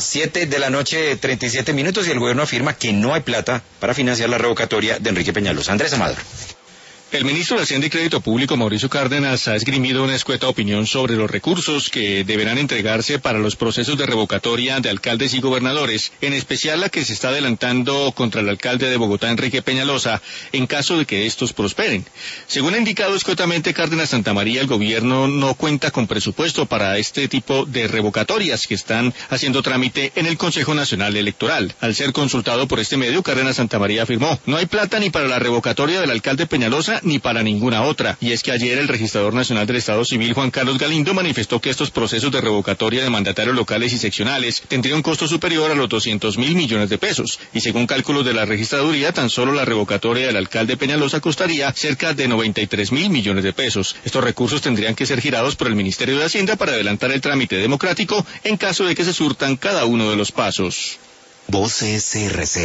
7 de la noche, 37 minutos, y el gobierno afirma que no hay plata para financiar la revocatoria de Enrique Peñalosa. Andrés Amador. El ministro de Hacienda y Crédito Público, Mauricio Cárdenas, ha esgrimido una escueta opinión sobre los recursos que deberán entregarse para los procesos de revocatoria de alcaldes y gobernadores, en especial la que se está adelantando contra el alcalde de Bogotá, Enrique Peñalosa, en caso de que estos prosperen. Según ha indicado escuetamente Cárdenas Santamaría, el gobierno no cuenta con presupuesto para este tipo de revocatorias que están haciendo trámite en el Consejo Nacional Electoral. Al ser consultado por este medio, Cárdenas Santamaría afirmó: no hay plata ni para la revocatoria del alcalde Peñalosa ni para ninguna otra. Y es que ayer el registrador nacional del Estado Civil, Juan Carlos Galindo, manifestó que estos procesos de revocatoria de mandatarios locales y seccionales tendrían un costo superior a los 200.000 millones de pesos. Y según cálculos de la registraduría, tan solo la revocatoria del alcalde Peñalosa costaría cerca de 93.000 millones de pesos. Estos recursos tendrían que ser girados por el Ministerio de Hacienda para adelantar el trámite democrático en caso de que se surtan cada uno de los pasos. Voz CRC.